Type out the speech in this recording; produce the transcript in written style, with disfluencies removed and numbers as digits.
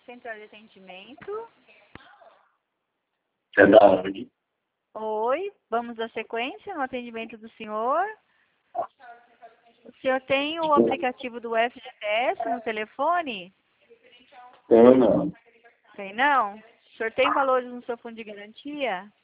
central de atendimento. É da onde? Oi, vamos dar sequência no atendimento do senhor. O senhor tem o aplicativo do FGTS no telefone? Tem não. Tem não? O senhor tem valores no seu fundo de garantia?